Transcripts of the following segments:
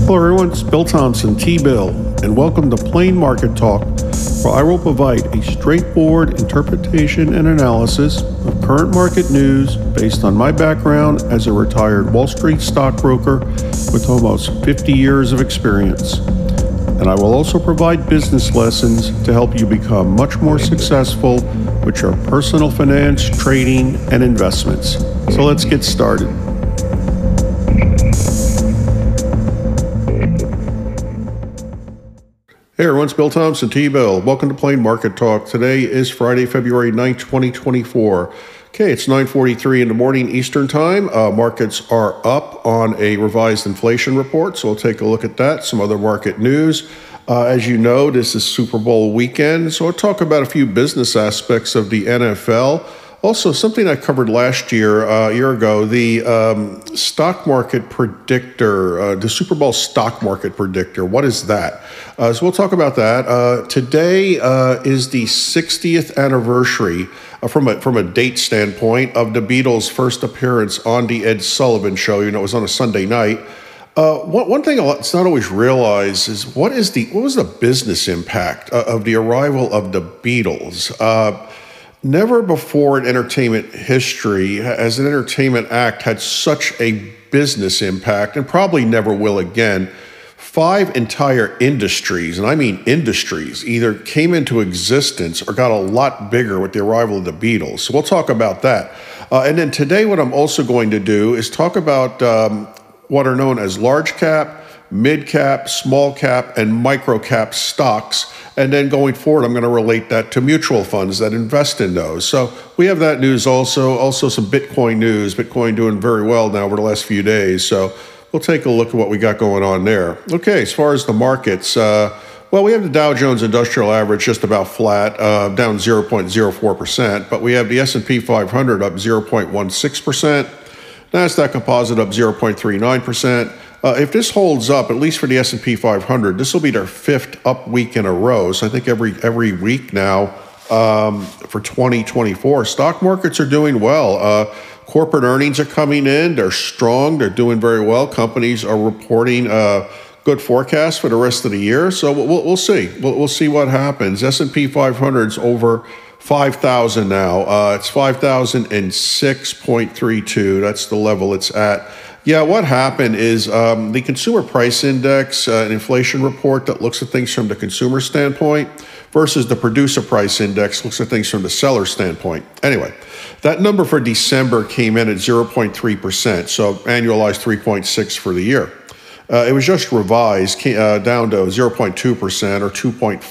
Hello everyone, it's Bill Thompson, T-Bill, and welcome to Plain Market Talk, where I will provide a straightforward interpretation and analysis of current market news based on my background as a retired Wall Street stockbroker with almost 50 years of experience. And I will also provide business lessons to help you become much more successful with your personal finance, trading, and investments. So let's get started. Hey everyone, it's Bill Thompson, T-Bill. Welcome to Plain Market Talk. Today is Friday, February 9th, 2024. Okay, it's 9:43 in the morning Eastern Time. Markets are up on a revised inflation report, so we'll take a look at that. Some other market news. As you know, this is Super Bowl weekend, so I'll talk about a few business aspects of the NFL. Also, something I covered last year, a year ago, the stock market predictor, the Super Bowl stock market predictor. What is that? So we'll talk about that. Today is the 60th anniversary, from a date standpoint, of the Beatles' first appearance on the Ed Sullivan Show. You know, it was on a Sunday night. One thing it's not always realized is what was the business impact of the arrival of the Beatles? Never before in entertainment history has an entertainment act had such a business impact, and probably never will again. 5 entire industries, and I mean industries, either came into existence or got a lot bigger with the arrival of the Beatles. So we'll talk about that. And then today what I'm also going to do is talk about what are known as large cap, mid cap, small cap, and micro cap stocks. And then going forward, I'm going to relate that to mutual funds that invest in those. So we have that news also some Bitcoin news. Bitcoin doing very well now over the last few days. So we'll take a look at what we got going on there. Okay, as far as the markets, well, we have the Dow Jones Industrial Average just about flat, down 0.04%. But we have the S&P 500 up 0.16%. NASDAQ Composite up 0.39%. If this holds up, at least for the S&P 500, this will be their 5th up week in a row. So I think every week now for 2024, stock markets are doing well. Corporate earnings are coming in. They're strong. They're doing very well. Companies are reporting good forecasts for the rest of the year. So we'll see. We'll see what happens. S&P 500 is over 5,000 now. It's 5,006.32. That's the level it's at. Yeah, what happened is the Consumer Price Index, an inflation report that looks at things from the consumer standpoint, versus the Producer Price Index, looks at things from the seller standpoint. Anyway, that number for December came in at 0.3%, so annualized 3.6 for the year. It was just revised down to 0.2% or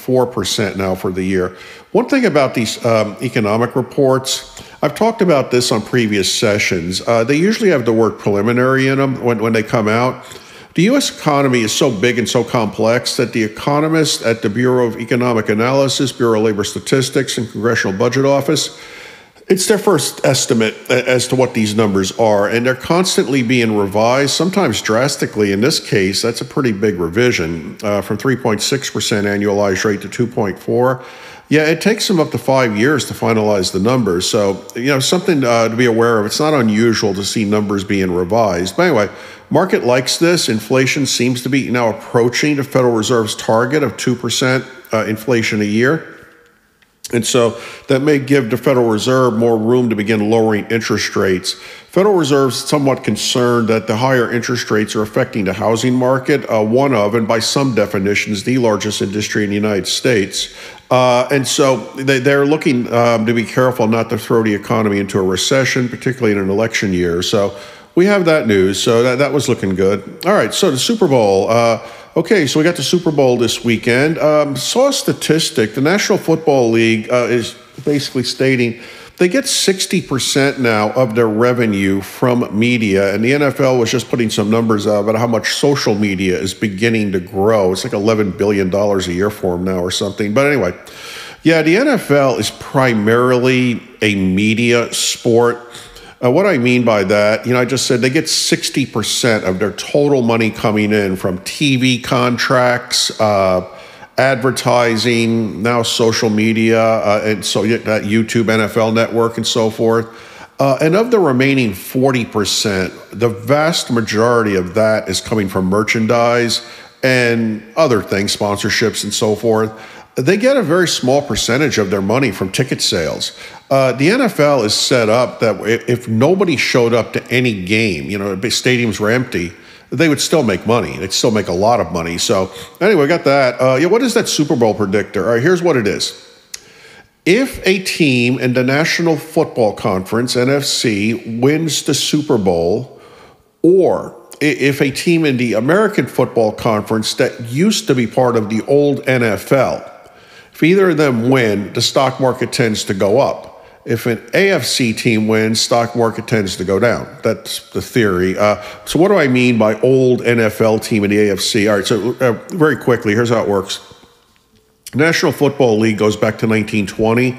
2.4% now for the year. One thing about these economic reports, I've talked about this on previous sessions. They usually have the word preliminary in them when they come out. The U.S. economy is so big and so complex that the economists at the Bureau of Economic Analysis, Bureau of Labor Statistics, and Congressional Budget Office, it's their first estimate as to what these numbers are, and they're constantly being revised, sometimes drastically. In this case, that's a pretty big revision from 3.6% annualized rate to 2.4%. Yeah, it takes them up to 5 years to finalize the numbers. So, something to be aware of. It's not unusual to see numbers being revised. But anyway, market likes this. Inflation seems to be now approaching the Federal Reserve's target of 2% inflation a year. And so that may give the Federal Reserve more room to begin lowering interest rates. Federal Reserve's somewhat concerned that the higher interest rates are affecting the housing market, one of, and by some definitions, the largest industry in the United States. And so they're looking to be careful not to throw the economy into a recession, particularly in an election year. So we have that news. So that was looking good. All right, so the Super Bowl. Okay, so we got the Super Bowl this weekend. Saw a statistic. The National Football League is basically stating they get 60% now of their revenue from media. And the NFL was just putting some numbers out about how much social media is beginning to grow. It's like $11 billion a year for them now or something. But anyway, yeah, the NFL is primarily a media sport. What I mean by that, I just said they get 60% of their total money coming in from TV contracts, advertising, now social media, and so that YouTube, NFL Network, and so forth. And of the remaining 40%, the vast majority of that is coming from merchandise and other things, sponsorships and so forth. They get a very small percentage of their money from ticket sales. The NFL is set up that if nobody showed up to any game, stadiums were empty, they would still make money. They'd still make a lot of money. So anyway, got that. What is that Super Bowl predictor? All right, here's what it is. If a team in the National Football Conference, NFC, wins the Super Bowl, or if a team in the American Football Conference that used to be part of the old NFL, if either of them win, the stock market tends to go up. If an AFC team wins, stock market tends to go down. That's the theory. So what do I mean by old NFL team in the AFC? All right, so very quickly, here's how it works. National Football League goes back to 1920.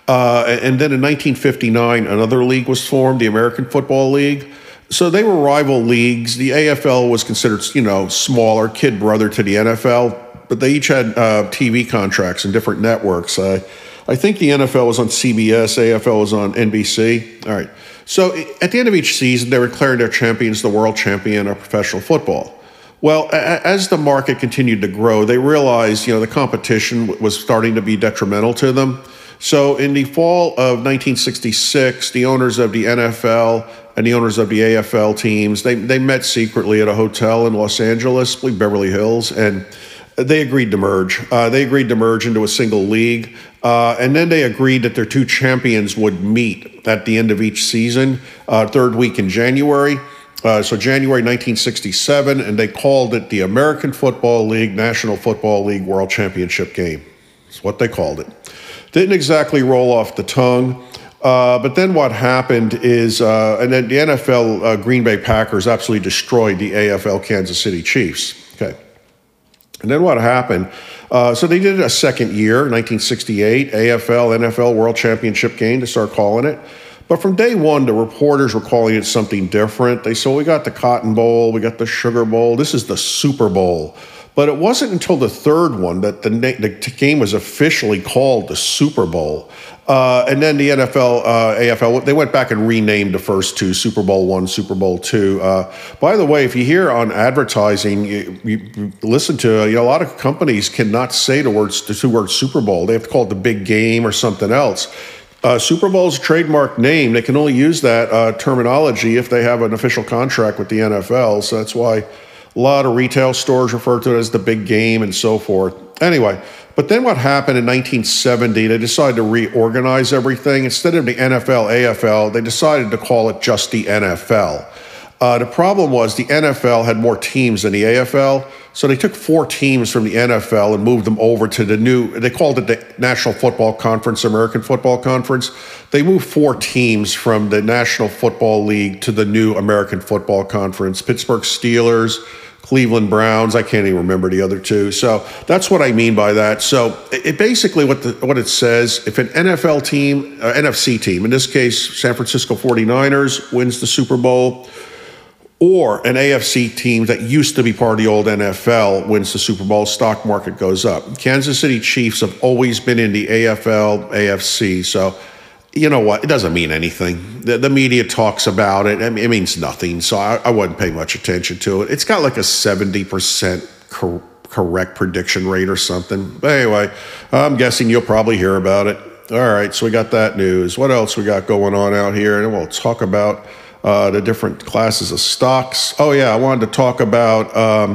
And then in 1959, another league was formed, the American Football League. So they were rival leagues. The AFL was considered, smaller, kid brother to the NFL, but they each had TV contracts and different networks. I think the NFL was on CBS, AFL was on NBC. All right. So at the end of each season, they were declaring their champions the world champion of professional football. Well, as the market continued to grow, they realized, the competition was starting to be detrimental to them. So in the fall of 1966, the owners of the NFL and the owners of the AFL teams, they met secretly at a hotel in Los Angeles, I believe Beverly Hills, and they agreed to merge. They agreed to merge into a single league. And then they agreed that their two champions would meet at the end of each season, third week in January. So January 1967, and they called it the American Football League National Football League World Championship Game. That's what they called it. Didn't exactly roll off the tongue. But then what happened is, and then the NFL Green Bay Packers absolutely destroyed the AFL Kansas City Chiefs. Okay. And then what happened? So they did a second year, 1968, AFL, NFL World Championship Game, to start calling it. But from day one, the reporters were calling it something different. They said, we got the Cotton Bowl, we got the Sugar Bowl, this is the Super Bowl. But it wasn't until the third one that the game was officially called the Super Bowl. And then the NFL, AFL, they went back and renamed the first two, Super Bowl I, Super Bowl II. By the way, if you hear on advertising, you listen to, a lot of companies cannot say the two words Super Bowl. They have to call it the big game or something else. Super Bowl is a trademark name. They can only use that terminology if they have an official contract with the NFL. So that's why a lot of retail stores refer to it as the big game and so forth. Anyway, but then what happened in 1970, they decided to reorganize everything. Instead of the NFL, AFL, they decided to call it just the NFL. The problem was the NFL had more teams than the AFL, so they took 4 teams from the NFL and moved them over to the new, they called it the National Football Conference, American Football Conference. They moved 4 teams from the National Football League to the new American Football Conference. Pittsburgh Steelers, Cleveland Browns, I can't even remember the other two. So that's what I mean by that. So it basically what it says, if an NFL team, NFC team, in this case, San Francisco 49ers wins the Super Bowl, or an AFC team that used to be part of the old NFL wins the Super Bowl, stock market goes up. Kansas City Chiefs have always been in the AFL, AFC. So you know what? It doesn't mean anything. The media talks about it. I mean, it means nothing. So I wouldn't pay much attention to it. It's got like a 70% correct prediction rate or something. But anyway, I'm guessing you'll probably hear about it. All right, so we got that news. What else we got going on out here? And we'll talk about the different classes of stocks. Oh yeah, I wanted to talk about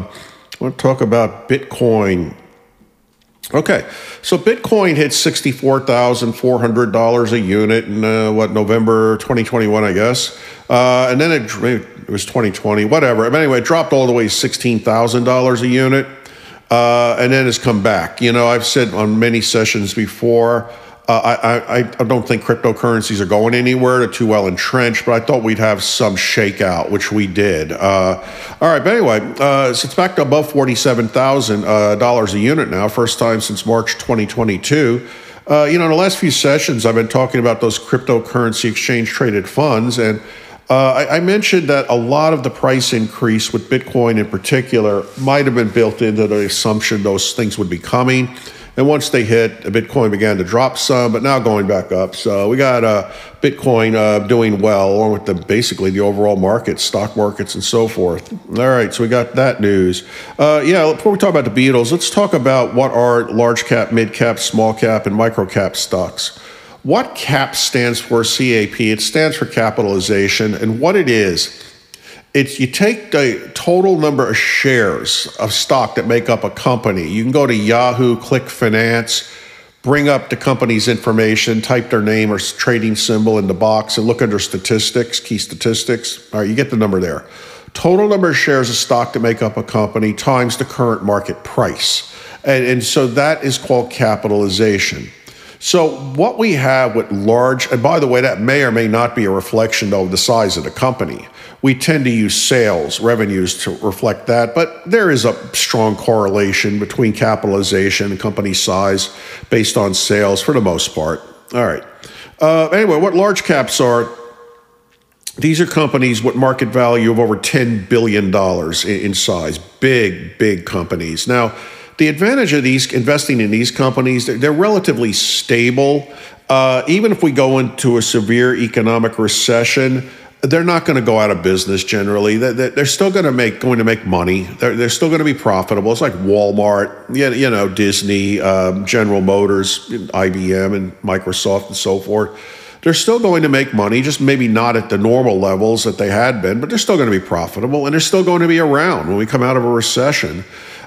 Bitcoin. Okay, so Bitcoin hit $64,400 a unit in November 2021, I guess, and then it was 2020, whatever. But anyway, it dropped all the way to $16,000 a unit, and then it's come back. I've said on many sessions before, I don't think cryptocurrencies are going anywhere. They're too well entrenched, but I thought we'd have some shakeout, which we did. All right, but anyway, so it's back to above $47,000 a unit now, first time since March 2022. In the last few sessions, I've been talking about those cryptocurrency exchange-traded funds, and I mentioned that a lot of the price increase with Bitcoin in particular might have been built into the assumption those things would be coming. And once they hit, Bitcoin began to drop some, but now going back up. So we got Bitcoin doing well, along with basically the overall market, stock markets, and so forth. All right, so we got that news. Before we talk about the Beatles, let's talk about what are large cap, mid cap, small cap, and micro cap stocks. What CAP stands for, CAP? It stands for capitalization, and what it is, it's you take the total number of shares of stock that make up a company. You can go to Yahoo, click finance, bring up the company's information, type their name or trading symbol in the box, and look under statistics, key statistics. All right, you get the number there. Total number of shares of stock that make up a company times the current market price. And so that is called capitalization. So what we have with large, and by the way, that may or may not be a reflection of the size of the company. We tend to use sales revenues to reflect that, but there is a strong correlation between capitalization and company size based on sales for the most part. All right. Anyway, what large caps are, these are companies with market value of over $10 billion in size, big companies. Now, the advantage of these investing in these companies, they're relatively stable. Even if we go into a severe economic recession, they're not going to go out of business generally. They're still going to make money. They're still going to be profitable. It's like Walmart, Disney, General Motors, IBM, and Microsoft, and so forth. They're still going to make money, just maybe not at the normal levels that they had been, but they're still going to be profitable, and they're still going to be around when we come out of a recession.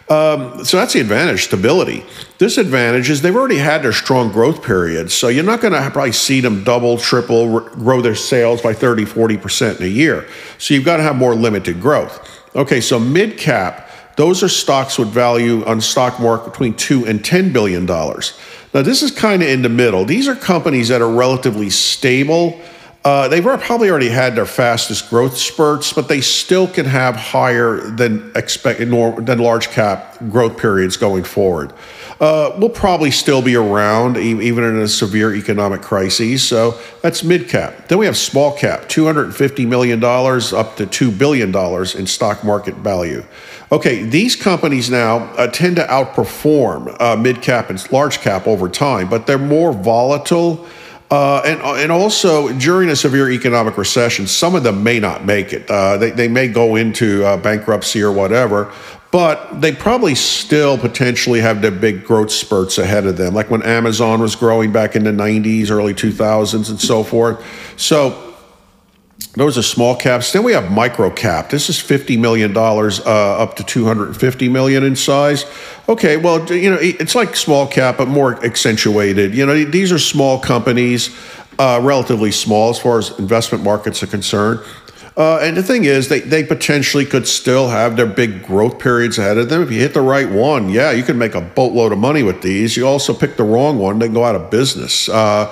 So that's the advantage, stability. Disadvantage is they've already had their strong growth periods, so you're not going to probably see them double, triple, grow their sales by 30, 40% in a year. So you've got to have more limited growth. Okay, so mid-cap, those are stocks with value on stock market between $2 and $10 billion. Now, this is kind of in the middle. These are companies that are relatively stable. They've probably already had their fastest growth spurts, but they still can have higher than large cap growth periods going forward. We'll probably still be around even in a severe economic crisis. So that's mid cap. Then we have small cap, $250 million up to $2 billion in stock market value. Okay, these companies now tend to outperform mid cap and large cap over time, but they're more volatile. And also, during a severe economic recession, some of them may not make it. They may go into bankruptcy or whatever, but they probably still potentially have their big growth spurts ahead of them, like when Amazon was growing back in the 90s, early 2000s, and so forth. So those are small caps. Then we have micro cap. This is $50 million up to $250 million in size. Okay, well, it's like small cap, but more accentuated. These are small companies, relatively small as far as investment markets are concerned. And the thing is, they potentially could still have their big growth periods ahead of them. If you hit the right one, yeah, you can make a boatload of money with these. You also pick the wrong one, they can go out of business.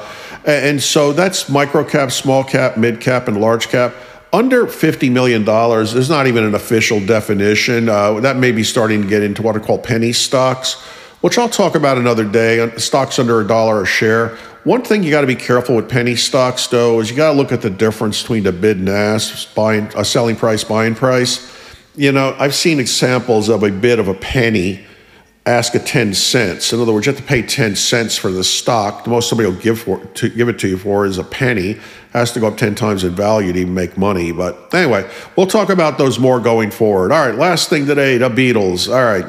And so that's micro cap, small cap, mid cap, and large cap. Under $50 million, there's not even an official definition. That may be starting to get into what are called penny stocks, which I'll talk about another day. Stocks under $1 a share. One thing you got to be careful with penny stocks, though, is you got to look at the difference between the bid and ask, selling price, buying price. I've seen examples of a bid of a penny, ask at 10 cents. In other words, you have to pay 10 cents for the stock. The most somebody will give it to you for is a penny. It has to go up 10 times in value to even make money. But anyway, we'll talk about those more going forward. All right, last thing today, the Beatles. All right.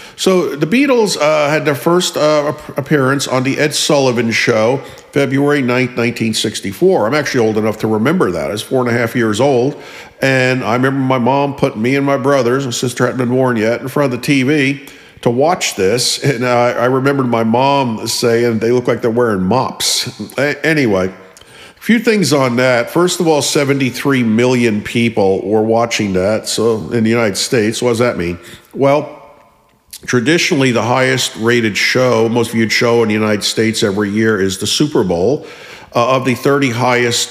So the Beatles had their first appearance on the Ed Sullivan Show, February 9th, 1964. I'm actually old enough to remember that. I was 4.5 years old, and I remember my mom put me and my brothers, my sister hadn't been born yet, in front of the TV to watch this, and I remembered my mom saying they look like they're wearing mops. Anyway, a few things on that. First of all, 73 million people were watching that. So in the United States, what does that mean? Well, traditionally, the highest rated show, most viewed show in the United States every year is the Super Bowl. Of the 30 highest,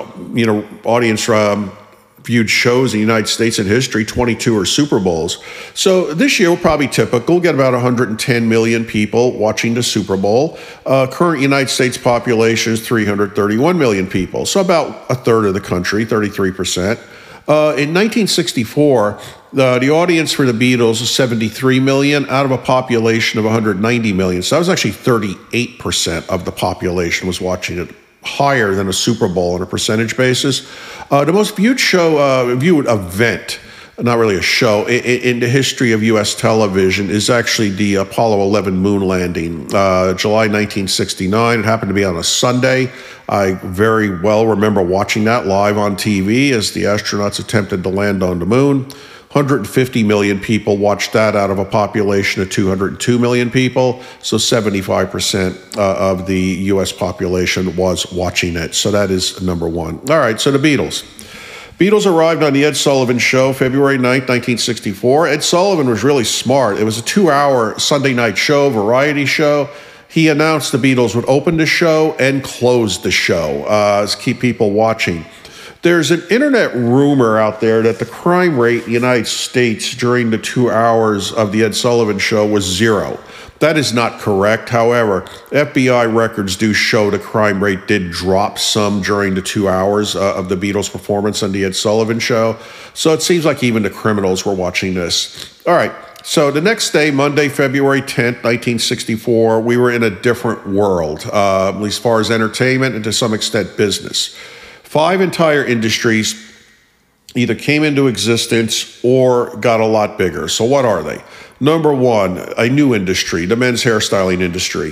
audience viewed shows in the United States in history, 22 are Super Bowls. So this year will probably typical, get about 110 million people watching the Super Bowl. Current United States population is 331 million people, so about a third of the country, 33%. In 1964, The audience for the Beatles was 73 million out of a population of 190 million. So that was actually 38% of the population was watching it, higher than a Super Bowl on a percentage basis. The most viewed viewed event, not really a show, in the history of U.S. television is actually the Apollo 11 moon landing, July 1969. It happened to be on a Sunday. I very well remember watching that live on TV as the astronauts attempted to land on the moon. 150 million people watched that out of a population of 202 million people. So 75% of the U.S. population was watching it. So that is number one. All right, so the Beatles. Beatles arrived on the Ed Sullivan Show February 9th, 1964. Ed Sullivan was really smart. It was a 2-hour Sunday night show, variety show. He announced the Beatles would open the show and close the show to keep people watching. There's an internet rumor out there that the crime rate in the United States during the 2 hours of the Ed Sullivan Show was 0. That is not correct. However, FBI records do show the crime rate did drop some during the 2 hours of the Beatles' performance on the Ed Sullivan Show. So it seems like even the criminals were watching this. All right. So the next day, Monday, February 10th, 1964, we were in a different world, at least as far as entertainment and to some extent business. 5 entire industries either came into existence or got a lot bigger. So what are they? Number one, a new industry, the men's hairstyling industry.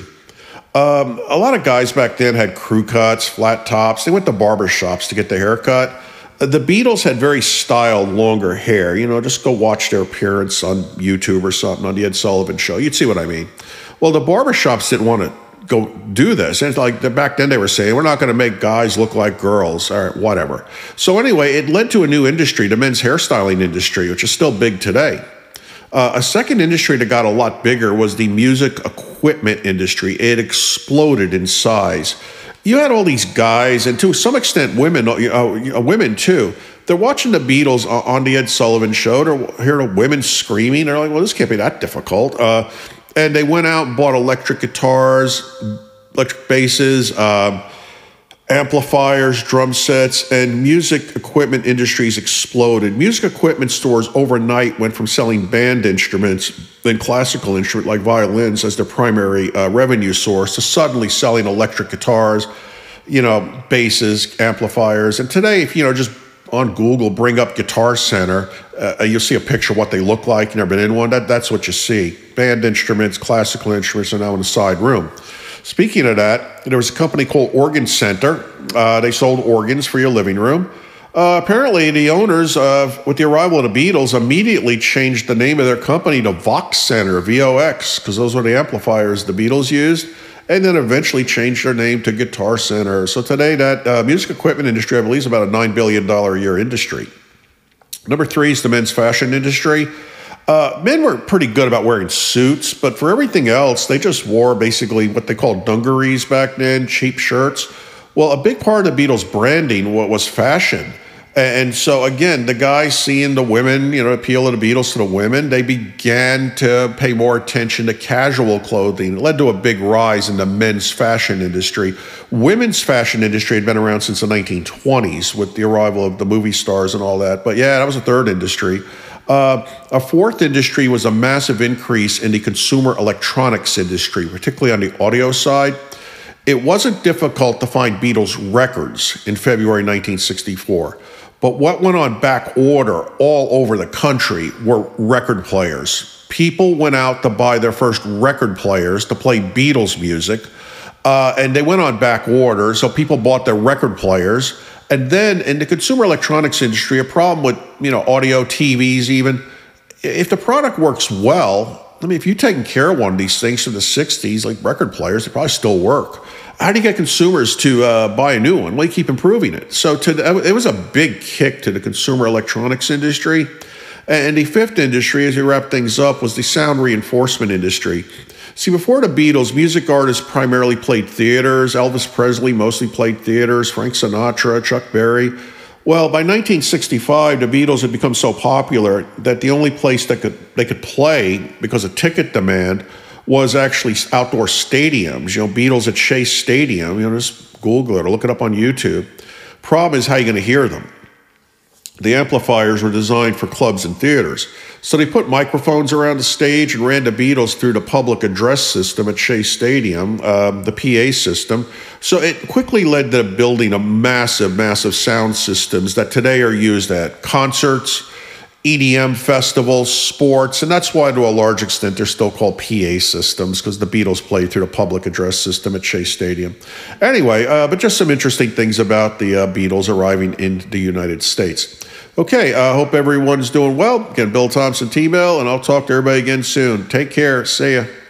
A lot of guys back then had crew cuts, flat tops. They went to barber shops to get their hair cut. The Beatles had very styled, longer hair. You know, just go watch their appearance on YouTube or something on the Ed Sullivan Show. You'd see what I mean. Well, the barbershops didn't want to go do this. And it's like back then they were saying, we're not going to make guys look like girls, or whatever. So anyway, it led to a new industry, the men's hairstyling industry, which is still big today. A second industry that got a lot bigger was the music equipment industry. It exploded in size. You had all these guys, and to some extent women, women too. They're watching the Beatles on the Ed Sullivan Show. They're hearing women screaming. They're like, well, this can't be that difficult. And they went out and bought electric guitars, electric basses, amplifiers, drum sets, and music equipment industries exploded. Music equipment stores overnight went from selling band instruments and classical instruments like violins as their primary revenue source to suddenly selling electric guitars, basses, amplifiers. And today, if just on Google, bring up Guitar Center, you'll see a picture of what they look like. You've never been in one. That's what you see. Band instruments, classical instruments are now in the side room. Speaking of that, there was a company called Organ Center. They sold organs for your living room. Apparently, the owners, with the arrival of the Beatles, immediately changed the name of their company to Vox Center, VOX, because those were the amplifiers the Beatles used, and then eventually changed their name to Guitar Center. So today, that music equipment industry, I believe, is about a $9 billion a year industry. Number 3 is the men's fashion industry. Men were pretty good about wearing suits, but for everything else, they just wore basically what they called dungarees back then, cheap shirts. Well, a big part of the Beatles' branding was fashion. And so, again, the guys seeing the women, appeal of the Beatles to the women, they began to pay more attention to casual clothing. It led to a big rise in the men's fashion industry. Women's fashion industry had been around since the 1920s with the arrival of the movie stars and all that. But yeah, that was a third industry. A fourth industry was a massive increase in the consumer electronics industry, particularly on the audio side. It wasn't difficult to find Beatles records in February 1964, but what went on back order all over the country were record players. People went out to buy their first record players to play Beatles music, and they went on back order, so people bought their record players. And then in the consumer electronics industry, a problem with, audio, TVs even, if the product works well, if you've taken care of one of these things from the 60s, like record players, they probably still work. How do you get consumers to buy a new one? Well, you keep improving it. So it was a big kick to the consumer electronics industry. And the fifth industry, as you wrap things up, was the sound reinforcement industry. See, before the Beatles, music artists primarily played theaters. Elvis Presley mostly played theaters, Frank Sinatra, Chuck Berry. Well, by 1965, the Beatles had become so popular that the only place they could play because of ticket demand was actually outdoor stadiums. Beatles at Shea Stadium. Just Google it or look it up on YouTube. Problem is, how are you going to hear them? The amplifiers were designed for clubs and theaters. So they put microphones around the stage and ran the Beatles through the public address system at Shea Stadium, the PA system. So it quickly led to building a massive, massive sound systems that today are used at concerts, EDM festivals, sports, and that's why to a large extent they're still called PA systems, because the Beatles played through the public address system at Shea Stadium. Anyway, but just some interesting things about the Beatles arriving in the United States. Okay, I hope everyone's doing well. Again, Bill Thompson, T-Mail, and I'll talk to everybody again soon. Take care. See ya.